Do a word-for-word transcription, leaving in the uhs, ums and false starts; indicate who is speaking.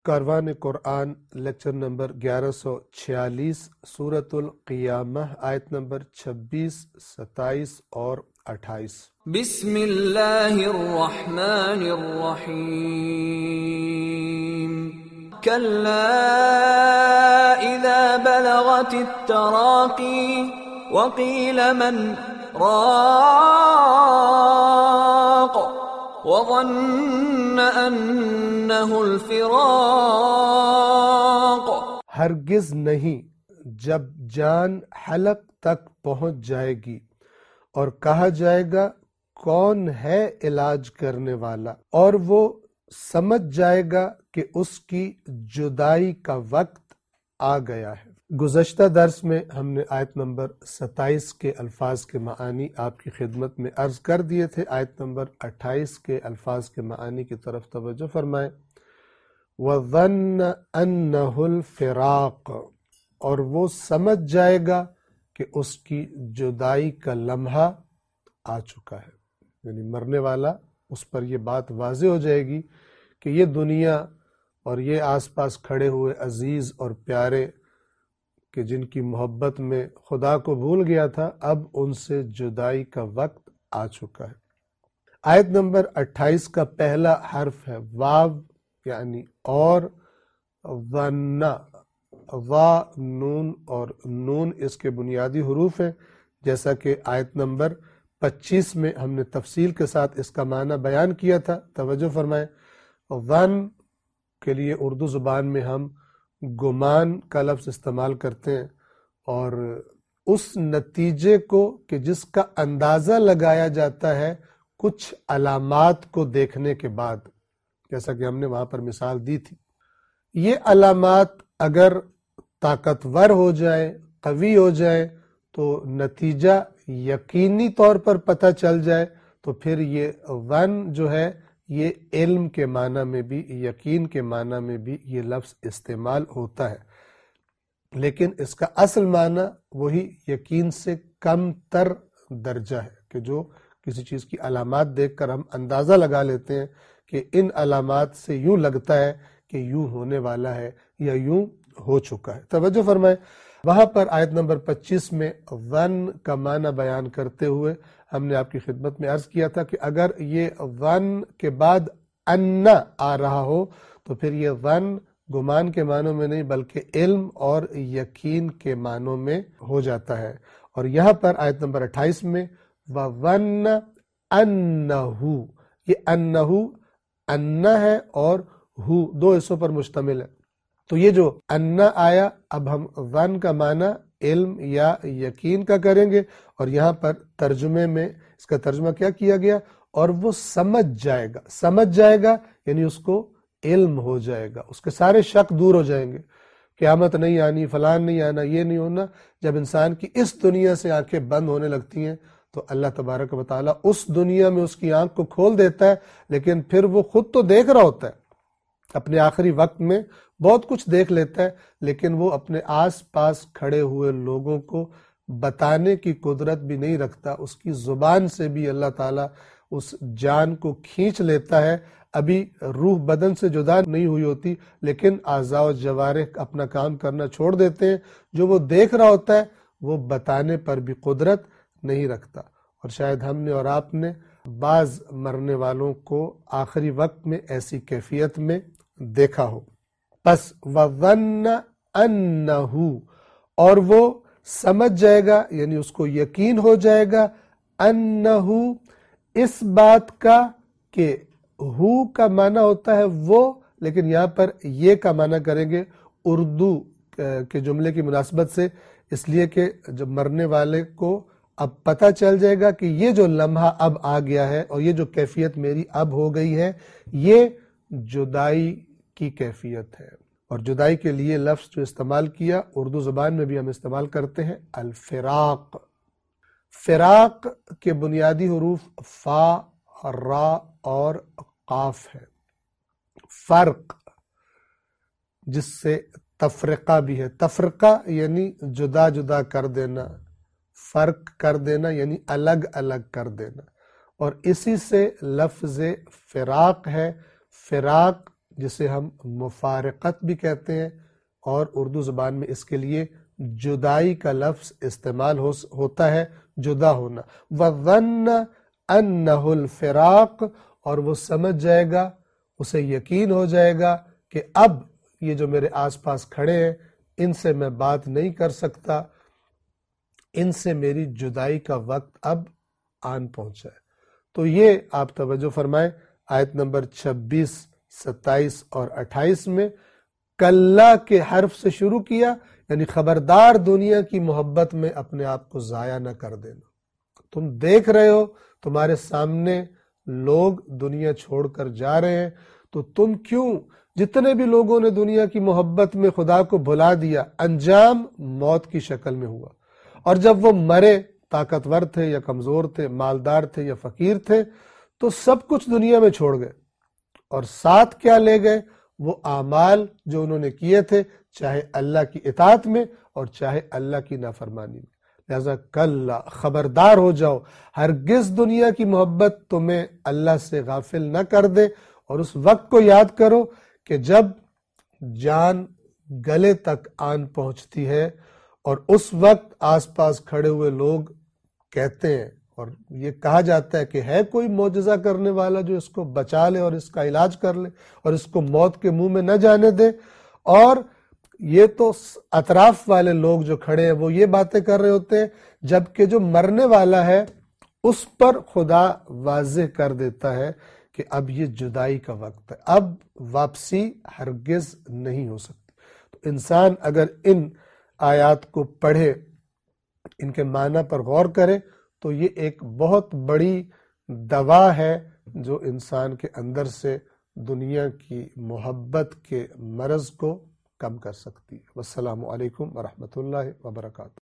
Speaker 1: کاروان قرآن lecture number گیارہ سو چھیالیس، سورۃ القیامہ آیت نمبر چھبیس، ستائیس اور اٹھائیس۔
Speaker 2: بسم اللہ الرحمن الرحیم، کلا اذا بلغت التراقی وقیل من راق وظن انہ الفراق۔
Speaker 1: ہرگز نہیں جب جان حلق تک پہنچ جائے گی اور کہا جائے گا کون ہے علاج کرنے والا، اور وہ سمجھ جائے گا کہ اس کی جدائی کا وقت آ گیا ہے۔ گزشتہ درس میں ہم نے آیت نمبر ستائیس کے الفاظ کے معانی آپ کی خدمت میں عرض کر دیے تھے۔ آیت نمبر اٹھائیس کے الفاظ کے معانی کی طرف توجہ فرمائیں۔ وَظَنَّ أَنَّهُ الْفِرَاقُ، اور وہ سمجھ جائے گا کہ اس کی جدائی کا لمحہ آ چکا ہے، یعنی مرنے والا اس پر یہ بات واضح ہو جائے گی کہ یہ دنیا اور یہ آس پاس کھڑے ہوئے عزیز اور پیارے کہ جن کی محبت میں خدا کو بھول گیا تھا، اب ان سے جدائی کا وقت آ چکا ہے۔ آیت نمبر اٹھائیس کا پہلا حرف ہے واو، یعنی اور، ظن، وا نون اور نون اس کے بنیادی حروف ہیں، جیسا کہ آیت نمبر پچیس میں ہم نے تفصیل کے ساتھ اس کا معنی بیان کیا تھا۔ توجہ فرمائیں، ظن کے لیے اردو زبان میں ہم گمان کا لفظ استعمال کرتے ہیں، اور اس نتیجے کو کہ جس کا اندازہ لگایا جاتا ہے کچھ علامات کو دیکھنے کے بعد، جیسا کہ ہم نے وہاں پر مثال دی تھی۔ یہ علامات اگر طاقتور ہو جائیں، قوی ہو جائیں، تو نتیجہ یقینی طور پر پتہ چل جائے، تو پھر یہ ظن جو ہے یہ علم کے معنی میں بھی، یقین کے معنی میں بھی یہ لفظ استعمال ہوتا ہے، لیکن اس کا اصل معنی وہی یقین سے کم تر درجہ ہے، کہ جو کسی چیز کی علامات دیکھ کر ہم اندازہ لگا لیتے ہیں کہ ان علامات سے یوں لگتا ہے کہ یوں ہونے والا ہے یا یوں ہو چکا ہے۔ توجہ فرمائیں، وہاں پر آیت نمبر پچیس میں ظن کا معنی بیان کرتے ہوئے ہم نے آپ کی خدمت میں عرض کیا تھا کہ اگر یہ ظن کے بعد ان آ رہا ہو تو پھر یہ ظن گمان کے معنوں میں نہیں بلکہ علم اور یقین کے معنوں میں ہو جاتا ہے۔ اور یہاں پر آیت نمبر اٹھائیس میں وَظَنَّ أَنَّهُ، یہ انہو ان ہے اور ہو دو حصوں پر مشتمل ہے، تو یہ جو ان آیا اب ہم ظن کا معنی علم یا یقین کا کریں گے، اور یہاں پر ترجمے میں اس کا ترجمہ کیا کیا گیا، اور وہ سمجھ جائے گا۔ سمجھ جائے گا یعنی اس کو علم ہو جائے گا، اس کے سارے شک دور ہو جائیں گے، قیامت نہیں آنی، فلان نہیں آنا، یہ نہیں ہونا۔ جب انسان کی اس دنیا سے آنکھیں بند ہونے لگتی ہیں تو اللہ تبارک و تعالیٰ اس دنیا میں اس کی آنکھ کو کھول دیتا ہے، لیکن پھر وہ خود تو دیکھ رہا ہوتا ہے، اپنے آخری وقت میں بہت کچھ دیکھ لیتا ہے، لیکن وہ اپنے آس پاس کھڑے ہوئے لوگوں کو بتانے کی قدرت بھی نہیں رکھتا۔ اس کی زبان سے بھی اللہ تعالیٰ اس جان کو کھینچ لیتا ہے، ابھی روح بدن سے جدا نہیں ہوئی ہوتی، لیکن اعضاء و جوارح اپنا کام کرنا چھوڑ دیتے ہیں، جو وہ دیکھ رہا ہوتا ہے وہ بتانے پر بھی قدرت نہیں رکھتا۔ اور شاید ہم نے اور آپ نے بعض مرنے والوں کو آخری وقت میں ایسی کیفیت میں دیکھا ہو۔ پس وَظَنَّ أَنَّهُ، اور وہ سمجھ جائے گا یعنی اس کو یقین ہو جائے گا، انہو اس بات کا کہ ہو کا معنی ہوتا ہے وہ، لیکن یہاں پر یہ کا معنی کریں گے اردو کے جملے کی مناسبت سے، اس لیے کہ جب مرنے والے کو اب پتہ چل جائے گا کہ یہ جو لمحہ اب آ گیا ہے اور یہ جو کیفیت میری اب ہو گئی ہے یہ جدائی کی کیفیت ہے۔ اور جدائی کے لیے لفظ جو استعمال کیا اردو زبان میں بھی ہم استعمال کرتے ہیں الفراق۔ فراق کے بنیادی حروف فا، را اور قاف ہے۔ فرق جس سے تفرقہ بھی ہے، تفرقہ یعنی جدا جدا کر دینا، فرق کر دینا یعنی الگ الگ کر دینا، اور اسی سے لفظ فراق ہے۔ فراق جسے ہم مفارقت بھی کہتے ہیں، اور اردو زبان میں اس کے لیے جدائی کا لفظ استعمال ہو ہوتا ہے، جدا ہونا۔ وَظَنَّ أَنَّهُ الْفِرَاقُ، اور وہ سمجھ جائے گا، اسے یقین ہو جائے گا کہ اب یہ جو میرے آس پاس کھڑے ہیں ان سے میں بات نہیں کر سکتا، ان سے میری جدائی کا وقت اب آن پہنچا ہے۔ تو یہ آپ توجہ فرمائیں، آیت نمبر چھبیس، ستائیس اور اٹھائیس میں کلا کے حرف سے شروع کیا، یعنی خبردار دنیا کی محبت میں اپنے آپ کو ضائع نہ کر دینا۔ تم دیکھ رہے ہو تمہارے سامنے لوگ دنیا چھوڑ کر جا رہے ہیں، تو تم کیوں، جتنے بھی لوگوں نے دنیا کی محبت میں خدا کو بھلا دیا، انجام موت کی شکل میں ہوا، اور جب وہ مرے، طاقتور تھے یا کمزور تھے، مالدار تھے یا فقیر تھے، تو سب کچھ دنیا میں چھوڑ گئے، اور ساتھ کیا لے گئے؟ وہ اعمال جو انہوں نے کیے تھے، چاہے اللہ کی اطاعت میں اور چاہے اللہ کی نافرمانی میں۔ لہذا کلا، خبردار ہو جاؤ، ہرگز دنیا کی محبت تمہیں اللہ سے غافل نہ کر دے، اور اس وقت کو یاد کرو کہ جب جان گلے تک آن پہنچتی ہے، اور اس وقت آس پاس کھڑے ہوئے لوگ کہتے ہیں، اور یہ کہا جاتا ہے کہ ہے کوئی معجزہ کرنے والا جو اس کو بچا لے اور اس کا علاج کر لے اور اس کو موت کے منہ میں نہ جانے دے، اور یہ تو اطراف والے لوگ جو کھڑے ہیں وہ یہ باتیں کر رہے ہوتے ہیں، جبکہ جو مرنے والا ہے اس پر خدا واضح کر دیتا ہے کہ اب یہ جدائی کا وقت ہے، اب واپسی ہرگز نہیں ہو سکتی۔ تو انسان اگر ان آیات کو پڑھے، ان کے معنی پر غور کرے، تو یہ ایک بہت بڑی دوا ہے جو انسان کے اندر سے دنیا کی محبت کے مرض کو کم کر سکتی ہے۔ والسلام علیکم ورحمۃ اللہ وبرکاتہ۔